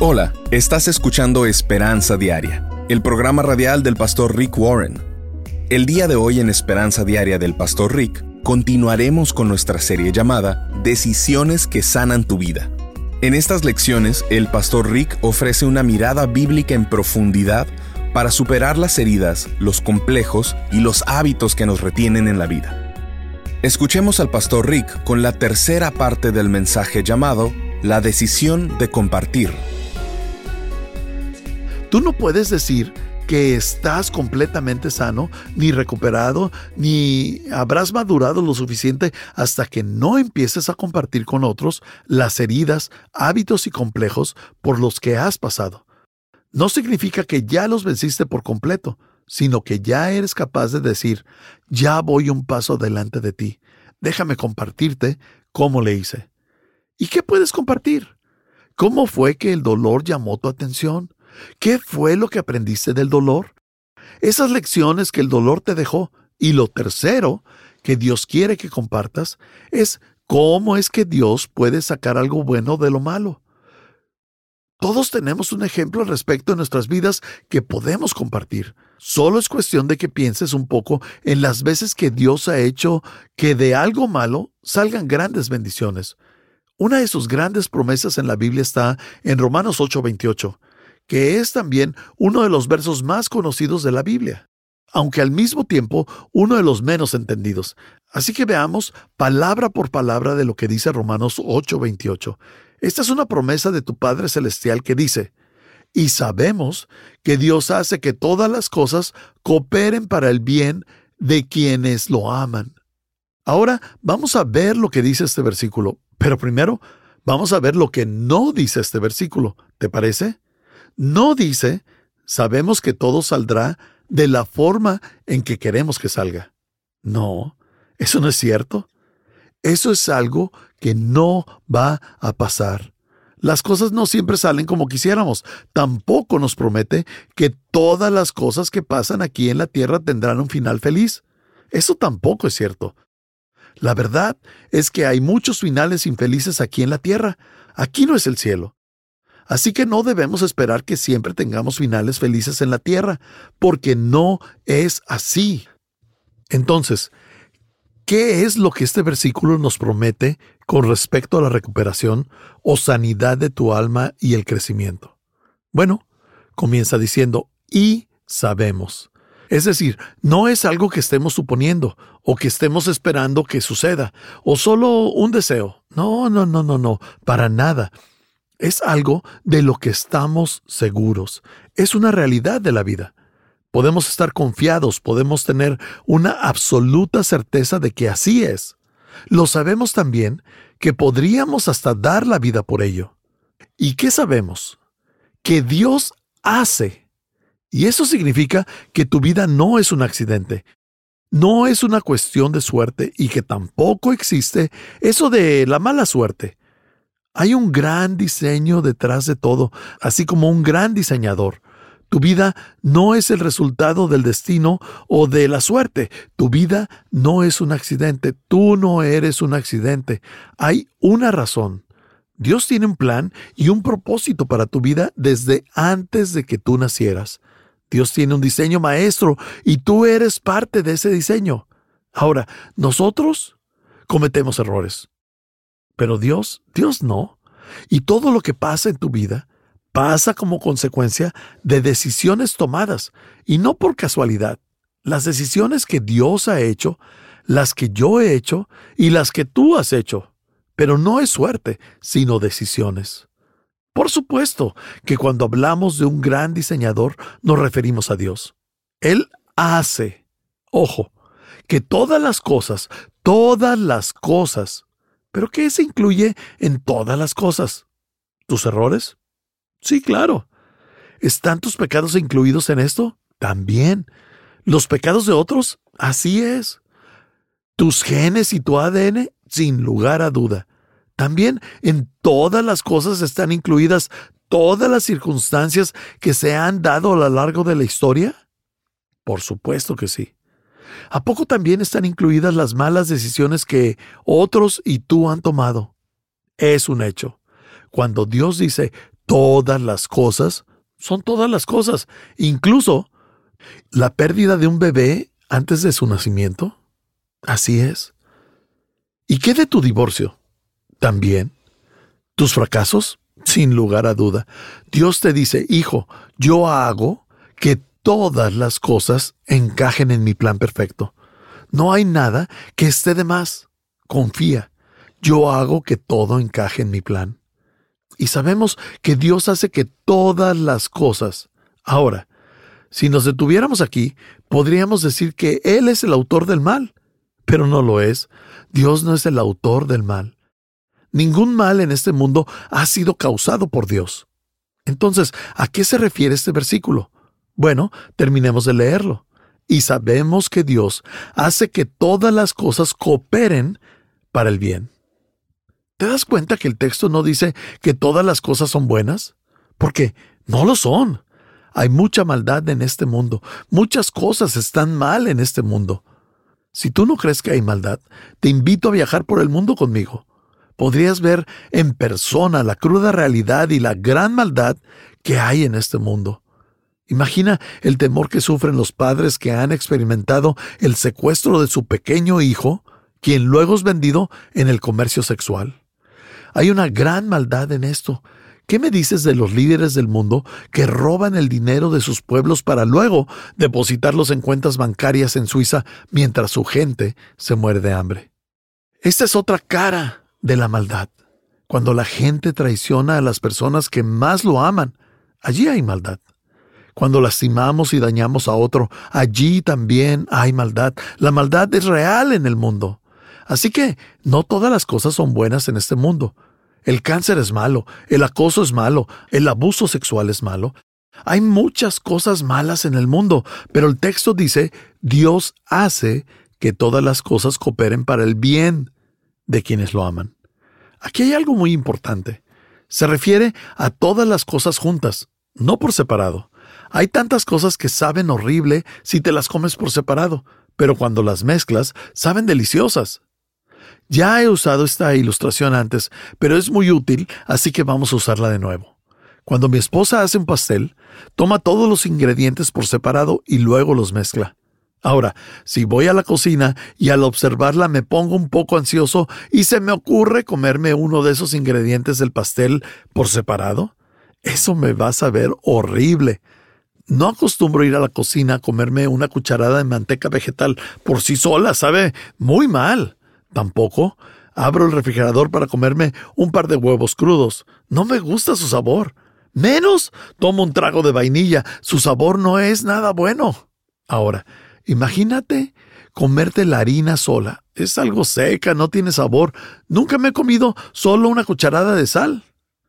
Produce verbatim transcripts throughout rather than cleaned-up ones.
Hola, estás escuchando Esperanza Diaria, el programa radial del pastor Rick Warren. El día de hoy en Esperanza Diaria del pastor Rick, continuaremos con nuestra serie llamada Decisiones que sanan tu vida. En estas lecciones, el pastor Rick ofrece una mirada bíblica en profundidad para superar las heridas, los complejos y los hábitos que nos retienen en la vida. Escuchemos al pastor Rick con la tercera parte del mensaje llamado La decisión de compartir. Tú no puedes decir que estás completamente sano, ni recuperado, ni habrás madurado lo suficiente hasta que no empieces a compartir con otros las heridas, hábitos y complejos por los que has pasado. No significa que ya los venciste por completo, sino que ya eres capaz de decir, ya voy un paso delante de ti. Déjame compartirte cómo le hice. ¿Y qué puedes compartir? ¿Cómo fue que el dolor llamó tu atención? ¿Qué fue lo que aprendiste del dolor? Esas lecciones que el dolor te dejó. Y lo tercero que Dios quiere que compartas es cómo es que Dios puede sacar algo bueno de lo malo. Todos tenemos un ejemplo al respecto de nuestras vidas que podemos compartir. Solo es cuestión de que pienses un poco en las veces que Dios ha hecho que de algo malo salgan grandes bendiciones. Una de sus grandes promesas en la Biblia está en Romanos ocho veintiocho, que es también uno de los versos más conocidos de la Biblia, aunque al mismo tiempo uno de los menos entendidos. Así que veamos palabra por palabra de lo que dice Romanos ocho veintiocho. Esta es una promesa de tu Padre Celestial que dice, y sabemos que Dios hace que todas las cosas cooperen para el bien de quienes lo aman. Ahora vamos a ver lo que dice este versículo, pero primero vamos a ver lo que no dice este versículo. ¿Te parece? No dice, sabemos que todo saldrá de la forma en que queremos que salga. No, eso no es cierto. Eso es algo que no va a pasar. Las cosas no siempre salen como quisiéramos. Tampoco nos promete que todas las cosas que pasan aquí en la tierra tendrán un final feliz. Eso tampoco es cierto. La verdad es que hay muchos finales infelices aquí en la tierra. Aquí no es el cielo. Así que no debemos esperar que siempre tengamos finales felices en la tierra, porque no es así. Entonces, ¿qué es lo que este versículo nos promete con respecto a la recuperación o sanidad de tu alma y el crecimiento? Bueno, comienza diciendo, y sabemos. Es decir, no es algo que estemos suponiendo o que estemos esperando que suceda o solo un deseo. No, no, no, no, no, para nada. Es algo de lo que estamos seguros. Es una realidad de la vida. Podemos estar confiados, podemos tener una absoluta certeza de que así es. Lo sabemos también que podríamos hasta dar la vida por ello. ¿Y qué sabemos? Que Dios hace. Y eso significa que tu vida no es un accidente. No es una cuestión de suerte y que tampoco existe eso de la mala suerte. Hay un gran diseño detrás de todo, así como un gran diseñador. Tu vida no es el resultado del destino o de la suerte. Tu vida no es un accidente. Tú no eres un accidente. Hay una razón. Dios tiene un plan y un propósito para tu vida desde antes de que tú nacieras. Dios tiene un diseño maestro y tú eres parte de ese diseño. Ahora, nosotros cometemos errores. Pero Dios, Dios no. Y todo lo que pasa en tu vida pasa como consecuencia de decisiones tomadas, y no por casualidad. Las decisiones que Dios ha hecho, las que yo he hecho y las que tú has hecho. Pero no es suerte, sino decisiones. Por supuesto que cuando hablamos de un gran diseñador nos referimos a Dios. Él hace, ojo, que todas las cosas, todas las cosas, ¿pero qué se incluye en todas las cosas? ¿Tus errores? Sí, claro. ¿Están tus pecados incluidos en esto? También. ¿Los pecados de otros? Así es. ¿Tus genes y tu A D N? Sin lugar a duda. También en todas las cosas están incluidas todas las circunstancias que se han dado a lo largo de la historia. Por supuesto que sí. ¿A poco también están incluidas las malas decisiones que otros y tú han tomado? Es un hecho. Cuando Dios dice, Todas las cosas son todas las cosas, incluso la pérdida de un bebé antes de su nacimiento. Así es. ¿Y qué de tu divorcio? También. ¿Tus fracasos? Sin lugar a duda. Dios te dice, hijo, yo hago que todas las cosas encajen en mi plan perfecto. No hay nada que esté de más. Confía. Yo hago que todo encaje en mi plan. Y sabemos que Dios hace que todas las cosas. Ahora, si nos detuviéramos aquí, podríamos decir que Él es el autor del mal. Pero no lo es. Dios no es el autor del mal. Ningún mal en este mundo ha sido causado por Dios. Entonces, ¿a qué se refiere este versículo? Bueno, terminemos de leerlo. Y sabemos que Dios hace que todas las cosas cooperen para el bien. ¿Te das cuenta que el texto no dice que todas las cosas son buenas? Porque no lo son. Hay mucha maldad en este mundo. Muchas cosas están mal en este mundo. Si tú no crees que hay maldad, te invito a viajar por el mundo conmigo. Podrías ver en persona la cruda realidad y la gran maldad que hay en este mundo. Imagina el temor que sufren los padres que han experimentado el secuestro de su pequeño hijo, quien luego es vendido en el comercio sexual. Hay una gran maldad en esto. ¿Qué me dices de los líderes del mundo que roban el dinero de sus pueblos para luego depositarlos en cuentas bancarias en Suiza mientras su gente se muere de hambre? Esta es otra cara de la maldad. Cuando la gente traiciona a las personas que más lo aman, allí hay maldad. Cuando lastimamos y dañamos a otro, allí también hay maldad. La maldad es real en el mundo. Así que no todas las cosas son buenas en este mundo. El cáncer es malo, el acoso es malo, el abuso sexual es malo. Hay muchas cosas malas en el mundo, pero el texto dice, Dios hace que todas las cosas cooperen para el bien de quienes lo aman. Aquí hay algo muy importante. Se refiere a todas las cosas juntas, no por separado. Hay tantas cosas que saben horrible si te las comes por separado, pero cuando las mezclas, saben deliciosas. Ya he usado esta ilustración antes, pero es muy útil, así que vamos a usarla de nuevo. Cuando mi esposa hace un pastel, toma todos los ingredientes por separado y luego los mezcla. Ahora, si voy a la cocina y al observarla me pongo un poco ansioso y se me ocurre comerme uno de esos ingredientes del pastel por separado, eso me va a saber horrible. No acostumbro ir a la cocina a comerme una cucharada de manteca vegetal por sí sola, sabe muy mal. Tampoco abro el refrigerador para comerme un par de huevos crudos. No me gusta su sabor. Menos tomo un trago de vainilla. Su sabor no es nada bueno. Ahora, imagínate comerte la harina sola. Es algo seca, no tiene sabor. Nunca me he comido solo una cucharada de sal.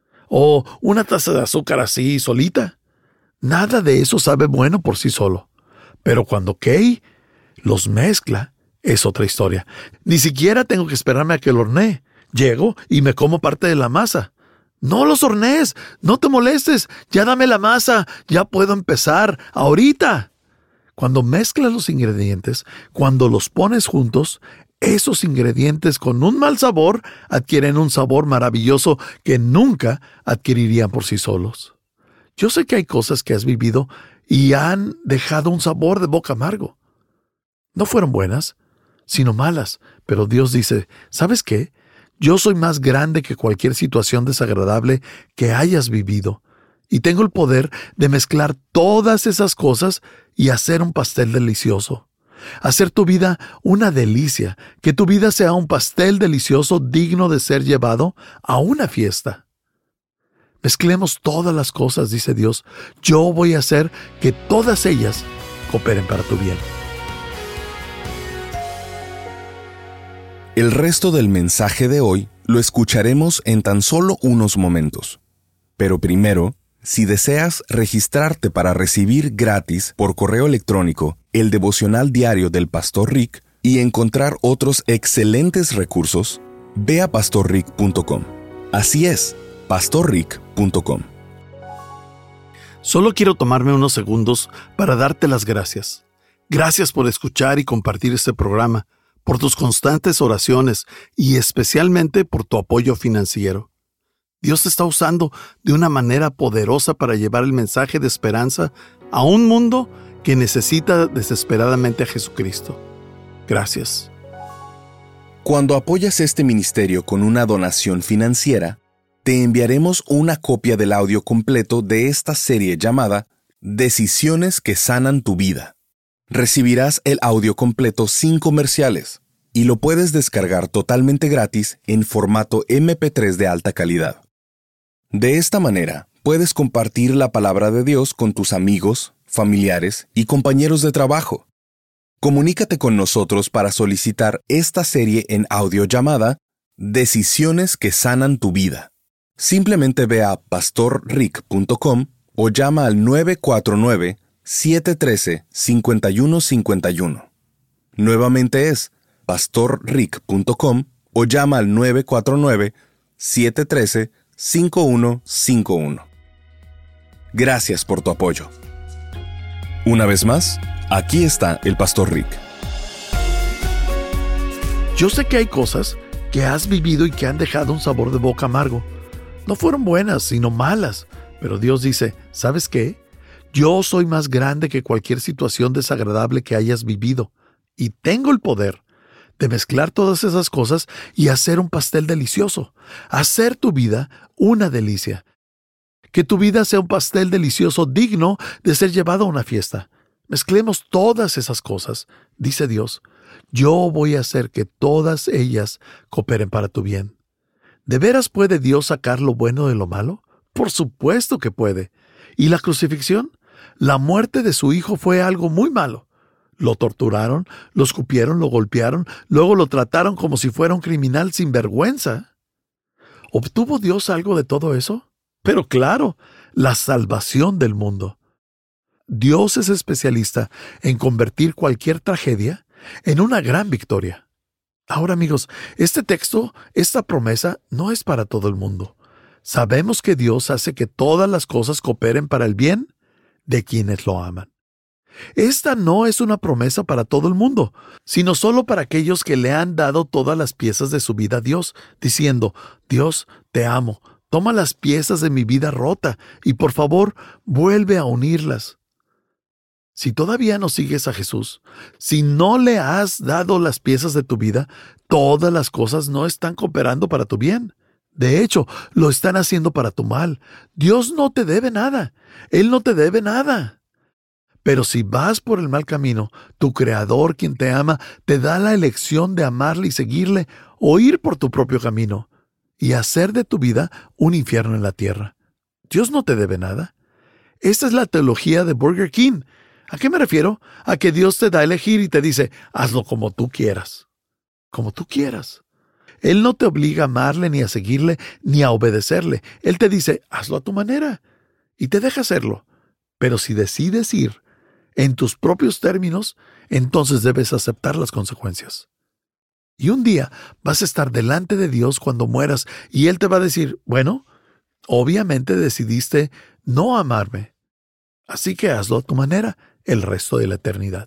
O una taza de azúcar así, solita. Nada de eso sabe bueno por sí solo. Pero cuando Kay los mezcla, es otra historia. Ni siquiera tengo que esperarme a que lo hornee. Llego y me como parte de la masa. No los hornees, no te molestes. Ya dame la masa, ya puedo empezar, ahorita. Cuando mezclas los ingredientes, cuando los pones juntos, esos ingredientes con un mal sabor adquieren un sabor maravilloso que nunca adquirirían por sí solos. Yo sé que hay cosas que has vivido y han dejado un sabor de boca amargo. No fueron buenas, sino malas, pero Dios dice, ¿sabes qué? Yo soy más grande que cualquier situación desagradable que hayas vivido, y tengo el poder de mezclar todas esas cosas y hacer un pastel delicioso. Hacer tu vida una delicia, que tu vida sea un pastel delicioso digno de ser llevado a una fiesta. Mezclemos todas las cosas, dice Dios. Yo voy a hacer que todas ellas cooperen para tu bien. El resto del mensaje de hoy lo escucharemos en tan solo unos momentos. Pero primero, si deseas registrarte para recibir gratis por correo electrónico el devocional diario del Pastor Rick y encontrar otros excelentes recursos, ve a pastor rick punto com. Así es, pastor rick punto com. Solo quiero tomarme unos segundos para darte las gracias. Gracias por escuchar y compartir este programa, por tus constantes oraciones y especialmente por tu apoyo financiero. Dios te está usando de una manera poderosa para llevar el mensaje de esperanza a un mundo que necesita desesperadamente a Jesucristo. Gracias. Cuando apoyas este ministerio con una donación financiera, te enviaremos una copia del audio completo de esta serie llamada Decisiones que sanan tu vida. Recibirás el audio completo sin comerciales y lo puedes descargar totalmente gratis en formato eme pe tres de alta calidad. De esta manera, puedes compartir la palabra de Dios con tus amigos, familiares y compañeros de trabajo. Comunícate con nosotros para solicitar esta serie en audio llamada Decisiones que sanan tu vida. Simplemente ve a pastor rick punto com o llama al nueve cuatro nueve, siete uno tres, cinco uno cinco uno. Nuevamente es pastor rick punto com o llama al nueve cuatro nueve, siete uno tres, cinco uno cinco uno. Gracias por tu apoyo. Una vez más, aquí está el Pastor Rick. Yo sé que hay cosas que has vivido y que han dejado un sabor de boca amargo. No fueron buenas, sino malas. Pero Dios dice, ¿sabes qué? Yo soy más grande que cualquier situación desagradable que hayas vivido. Y tengo el poder de mezclar todas esas cosas y hacer un pastel delicioso. Hacer tu vida una delicia. Que tu vida sea un pastel delicioso digno de ser llevado a una fiesta. Mezclemos todas esas cosas, dice Dios. Yo voy a hacer que todas ellas cooperen para tu bien. ¿De veras puede Dios sacar lo bueno de lo malo? Por supuesto que puede. ¿Y la crucifixión? La muerte de su hijo fue algo muy malo. Lo torturaron, lo escupieron, lo golpearon, luego lo trataron como si fuera un criminal sin vergüenza. ¿Obtuvo Dios algo de todo eso? Pero claro, la salvación del mundo. Dios es especialista en convertir cualquier tragedia en una gran victoria. Ahora, amigos, este texto, esta promesa, no es para todo el mundo. Sabemos que Dios hace que todas las cosas cooperen para el bien de quienes lo aman. Esta no es una promesa para todo el mundo, sino solo para aquellos que le han dado todas las piezas de su vida a Dios, diciendo, Dios, te amo, toma las piezas de mi vida rota y por favor, vuelve a unirlas. Si todavía no sigues a Jesús, si no le has dado las piezas de tu vida, todas las cosas no están cooperando para tu bien. De hecho, lo están haciendo para tu mal. Dios no te debe nada. Él no te debe nada. Pero si vas por el mal camino, tu Creador, quien te ama, te da la elección de amarle y seguirle o ir por tu propio camino y hacer de tu vida un infierno en la tierra. Dios no te debe nada. Esta es la teología de Burger King. ¿A qué me refiero? A que Dios te da a elegir y te dice, hazlo como tú quieras. Como tú quieras. Él no te obliga a amarle, ni a seguirle, ni a obedecerle. Él te dice, hazlo a tu manera. Y te deja hacerlo. Pero si decides ir en tus propios términos, entonces debes aceptar las consecuencias. Y un día vas a estar delante de Dios cuando mueras y Él te va a decir, bueno, obviamente decidiste no amarme. Así que hazlo a tu manera el resto de la eternidad.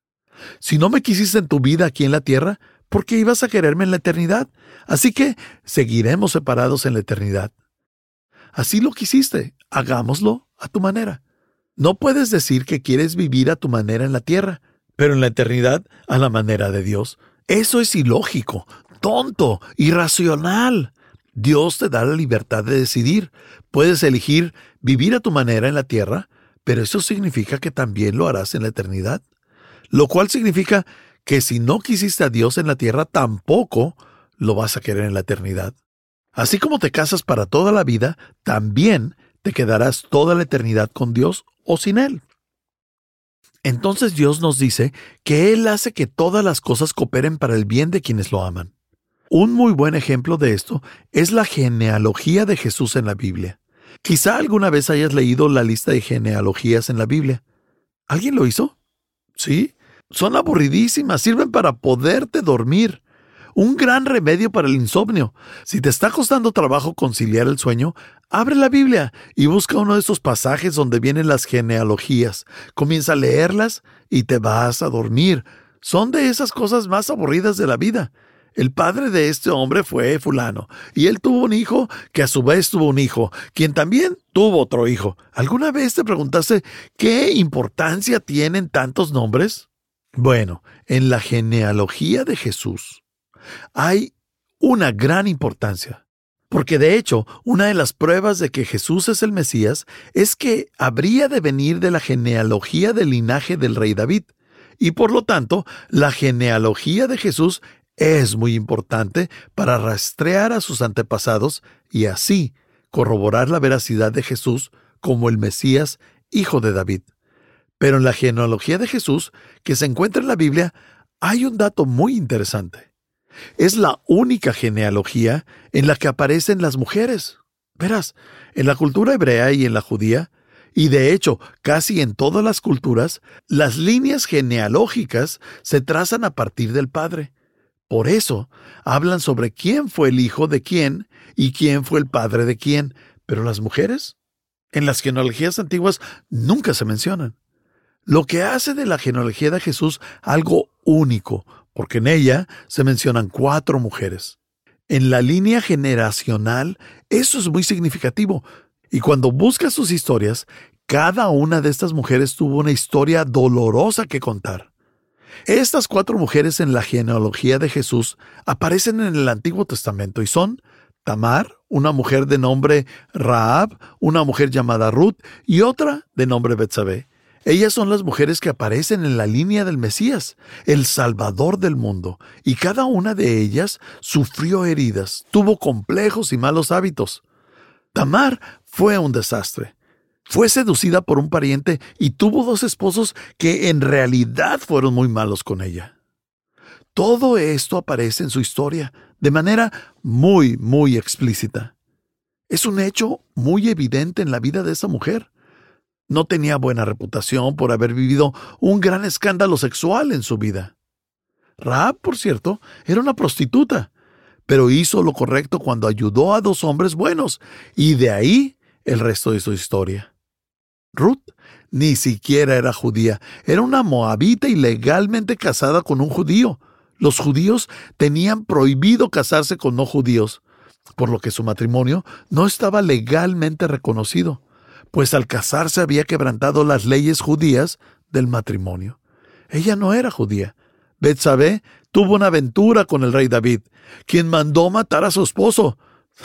Si no me quisiste en tu vida aquí en la tierra, ¿por qué ibas a quererme en la eternidad? Así que seguiremos separados en la eternidad. Así lo quisiste, hagámoslo a tu manera. No puedes decir que quieres vivir a tu manera en la tierra, pero en la eternidad a la manera de Dios. Eso es ilógico, tonto, irracional. Dios te da la libertad de decidir. Puedes elegir vivir a tu manera en la tierra, pero eso significa que también lo harás en la eternidad. Lo cual significa que si no quisiste a Dios en la tierra, tampoco lo vas a querer en la eternidad. Así como te casas para toda la vida, también te quedarás toda la eternidad con Dios o sin Él. Entonces Dios nos dice que Él hace que todas las cosas cooperen para el bien de quienes lo aman. Un muy buen ejemplo de esto es la genealogía de Jesús en la Biblia. Quizá alguna vez hayas leído la lista de genealogías en la Biblia. ¿Alguien lo hizo? ¿Sí? Son aburridísimas, sirven para poderte dormir. Un gran remedio para el insomnio. Si te está costando trabajo conciliar el sueño, abre la Biblia y busca uno de esos pasajes donde vienen las genealogías. Comienza a leerlas y te vas a dormir. Son de esas cosas más aburridas de la vida. El padre de este hombre fue fulano, y él tuvo un hijo que a su vez tuvo un hijo, quien también tuvo otro hijo. ¿Alguna vez te preguntaste qué importancia tienen tantos nombres? Bueno, en la genealogía de Jesús hay una gran importancia, porque de hecho, una de las pruebas de que Jesús es el Mesías es que habría de venir de la genealogía del linaje del rey David, y por lo tanto, la genealogía de Jesús es muy importante para rastrear a sus antepasados y así corroborar la veracidad de Jesús como el Mesías, hijo de David. Pero en la genealogía de Jesús, que se encuentra en la Biblia, hay un dato muy interesante. Es la única genealogía en la que aparecen las mujeres. Verás, en la cultura hebrea y en la judía, y de hecho casi en todas las culturas, las líneas genealógicas se trazan a partir del padre. Por eso, hablan sobre quién fue el hijo de quién y quién fue el padre de quién. Pero las mujeres, en las genealogías antiguas, nunca se mencionan. Lo que hace de la genealogía de Jesús algo único, porque en ella se mencionan cuatro mujeres. En la línea generacional, eso es muy significativo. Y cuando buscas sus historias, cada una de estas mujeres tuvo una historia dolorosa que contar. Estas cuatro mujeres en la genealogía de Jesús aparecen en el Antiguo Testamento y son Tamar, una mujer de nombre Rahab, una mujer llamada Ruth y otra de nombre Betsabé. Ellas son las mujeres que aparecen en la línea del Mesías, el Salvador del mundo, y cada una de ellas sufrió heridas, tuvo complejos y malos hábitos. Tamar fue un desastre. Fue seducida por un pariente y tuvo dos esposos que en realidad fueron muy malos con ella. Todo esto aparece en su historia de manera muy, muy explícita. Es un hecho muy evidente en la vida de esa mujer. No tenía buena reputación por haber vivido un gran escándalo sexual en su vida. Rahab, por cierto, era una prostituta, pero hizo lo correcto cuando ayudó a dos hombres buenos, y de ahí el resto de su historia. Ruth ni siquiera era judía, era una moabita ilegalmente casada con un judío. Los judíos tenían prohibido casarse con no judíos, por lo que su matrimonio no estaba legalmente reconocido, pues al casarse había quebrantado las leyes judías del matrimonio. Ella no era judía. Betsabé tuvo una aventura con el rey David, quien mandó matar a su esposo.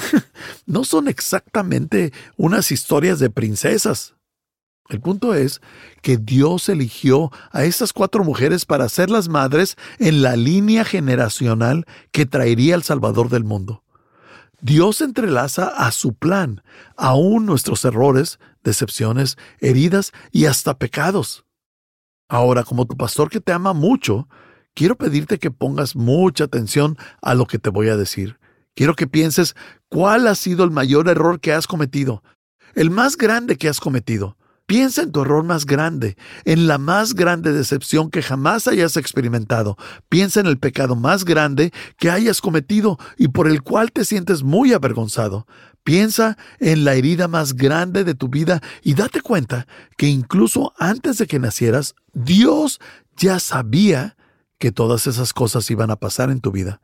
No son exactamente unas historias de princesas. El punto es que Dios eligió a estas cuatro mujeres para ser las madres en la línea generacional que traería al Salvador del mundo. Dios entrelaza a su plan aún nuestros errores, decepciones, heridas y hasta pecados. Ahora, como tu pastor que te ama mucho, quiero pedirte que pongas mucha atención a lo que te voy a decir. Quiero que pienses cuál ha sido el mayor error que has cometido, el más grande que has cometido. Piensa en tu error más grande, en la más grande decepción que jamás hayas experimentado. Piensa en el pecado más grande que hayas cometido y por el cual te sientes muy avergonzado. Piensa en la herida más grande de tu vida y date cuenta que incluso antes de que nacieras, Dios ya sabía que todas esas cosas iban a pasar en tu vida.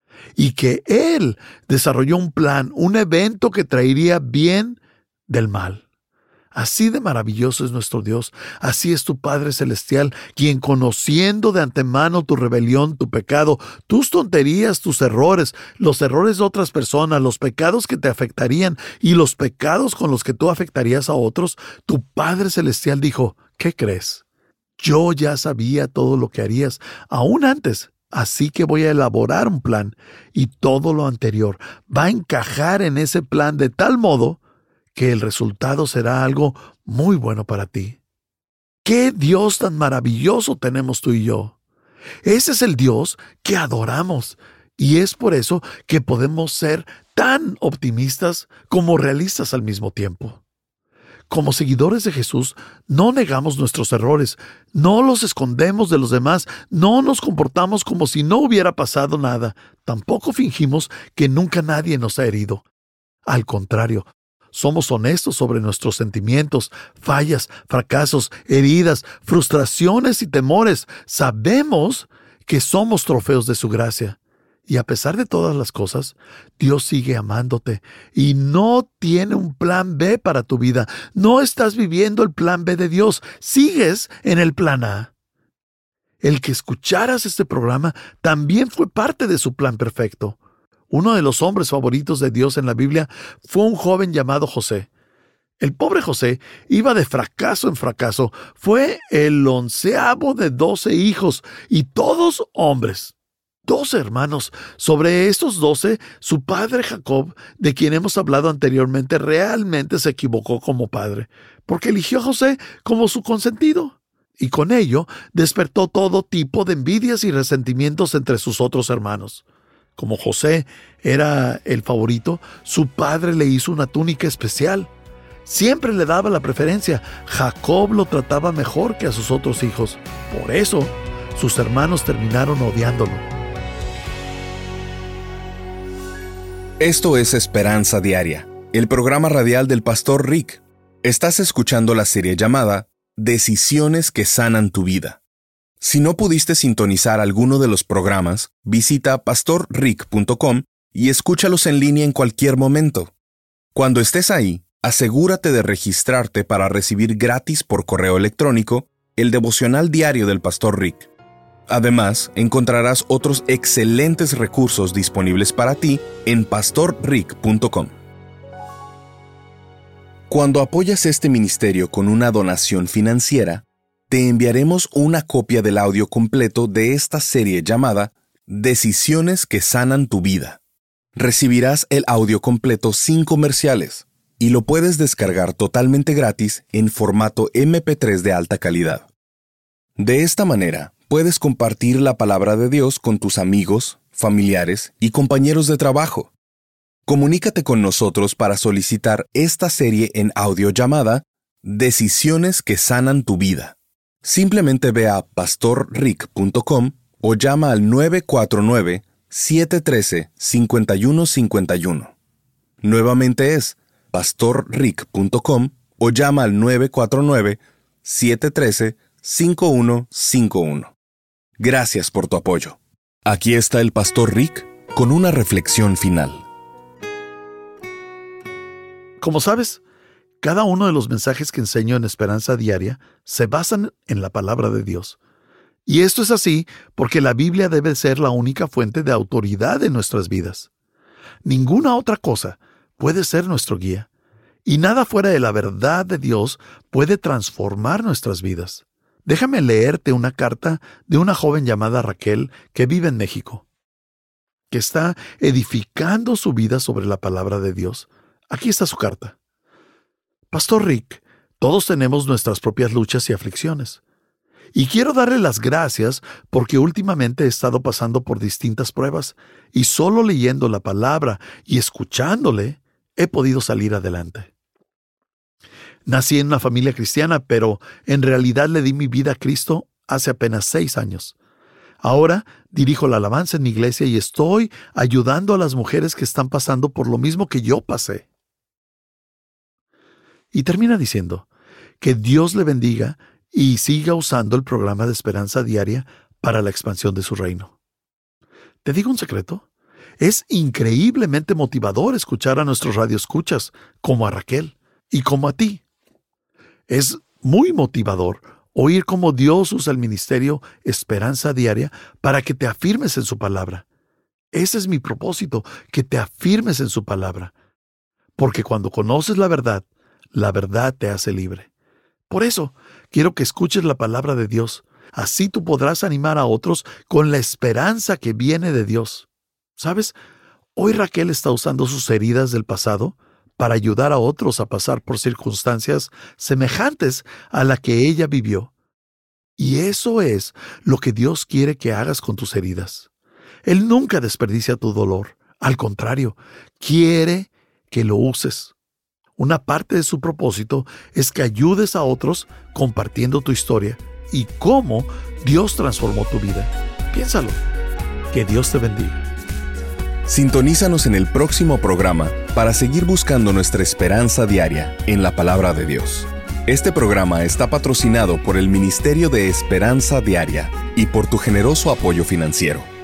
Y que Él desarrolló un plan, un evento que traería bien del mal. Así de maravilloso es nuestro Dios, así es tu Padre Celestial, quien conociendo de antemano tu rebelión, tu pecado, tus tonterías, tus errores, los errores de otras personas, los pecados que te afectarían y los pecados con los que tú afectarías a otros, tu Padre Celestial dijo, ¿qué crees? Yo ya sabía todo lo que harías, aún antes, así que voy a elaborar un plan y todo lo anterior va a encajar en ese plan de tal modo que el resultado será algo muy bueno para ti. ¡Qué Dios tan maravilloso tenemos tú y yo! Ese es el Dios que adoramos, y es por eso que podemos ser tan optimistas como realistas al mismo tiempo. Como seguidores de Jesús, no negamos nuestros errores, no los escondemos de los demás, no nos comportamos como si no hubiera pasado nada, tampoco fingimos que nunca nadie nos ha herido. Al contrario, somos honestos sobre nuestros sentimientos, fallas, fracasos, heridas, frustraciones y temores. Sabemos que somos trofeos de su gracia. Y a pesar de todas las cosas, Dios sigue amándote y no tiene un plan B para tu vida. No estás viviendo el plan B de Dios, sigues en el plan A. El que escucharas este programa también fue parte de su plan perfecto. Uno de los hombres favoritos de Dios en la Biblia fue un joven llamado José. El pobre José iba de fracaso en fracaso. Fue el onceavo de doce hijos y todos hombres. Doce hermanos. Sobre estos doce, su padre Jacob, de quien hemos hablado anteriormente, realmente se equivocó como padre, porque eligió a José como su consentido. Y con ello despertó todo tipo de envidias y resentimientos entre sus otros hermanos. Como José era el favorito, su padre le hizo una túnica especial. Siempre le daba la preferencia. Jacob lo trataba mejor que a sus otros hijos. Por eso, sus hermanos terminaron odiándolo. Esto es Esperanza Diaria, el programa radial del Pastor Rick. Estás escuchando la serie llamada Decisiones que sanan tu vida. Si no pudiste sintonizar alguno de los programas, visita pastor rick punto com y escúchalos en línea en cualquier momento. Cuando estés ahí, asegúrate de registrarte para recibir gratis por correo electrónico el devocional diario del Pastor Rick. Además, encontrarás otros excelentes recursos disponibles para ti en pastor rick punto com. Cuando apoyas este ministerio con una donación financiera, te enviaremos una copia del audio completo de esta serie llamada Decisiones que sanan tu vida. Recibirás el audio completo sin comerciales y lo puedes descargar totalmente gratis en formato eme pe tres de alta calidad. De esta manera, puedes compartir la palabra de Dios con tus amigos, familiares y compañeros de trabajo. Comunícate con nosotros para solicitar esta serie en audio llamada Decisiones que sanan tu vida. Simplemente ve a pastor rick punto com o llama al nueve cuatro nueve, siete uno tres, cinco uno cinco uno. Nuevamente es pastor rick punto com o llama al nueve cuatro nueve, siete uno tres, cinco uno cinco uno. Gracias por tu apoyo. Aquí está el Pastor Rick con una reflexión final. Como sabes, cada uno de los mensajes que enseño en Esperanza Diaria se basan en la palabra de Dios. Y esto es así porque la Biblia debe ser la única fuente de autoridad en nuestras vidas. Ninguna otra cosa puede ser nuestro guía, y nada fuera de la verdad de Dios puede transformar nuestras vidas. Déjame leerte una carta de una joven llamada Raquel que vive en México, que está edificando su vida sobre la palabra de Dios. Aquí está su carta. Pastor Rick, todos tenemos nuestras propias luchas y aflicciones. Y quiero darle las gracias porque últimamente he estado pasando por distintas pruebas y solo leyendo la palabra y escuchándole he podido salir adelante. Nací en una familia cristiana, pero en realidad le di mi vida a Cristo hace apenas seis años. Ahora dirijo la alabanza en mi iglesia y estoy ayudando a las mujeres que están pasando por lo mismo que yo pasé. Y termina diciendo que Dios le bendiga y siga usando el programa de Esperanza Diaria para la expansión de su reino. ¿Te digo un secreto? Es increíblemente motivador escuchar a nuestros radioescuchas, como a Raquel y como a ti. Es muy motivador oír cómo Dios usa el ministerio Esperanza Diaria para que te afirmes en su palabra. Ese es mi propósito, que te afirmes en su palabra. Porque cuando conoces la verdad, la verdad te hace libre. Por eso, quiero que escuches la palabra de Dios. Así tú podrás animar a otros con la esperanza que viene de Dios. ¿Sabes? Hoy Raquel está usando sus heridas del pasado para ayudar a otros a pasar por circunstancias semejantes a la que ella vivió. Y eso es lo que Dios quiere que hagas con tus heridas. Él nunca desperdicia tu dolor. Al contrario, quiere que lo uses. Una parte de su propósito es que ayudes a otros compartiendo tu historia y cómo Dios transformó tu vida. Piénsalo. Que Dios te bendiga. Sintonízanos en el próximo programa para seguir buscando nuestra esperanza diaria en la palabra de Dios. Este programa está patrocinado por el Ministerio de Esperanza Diaria y por tu generoso apoyo financiero.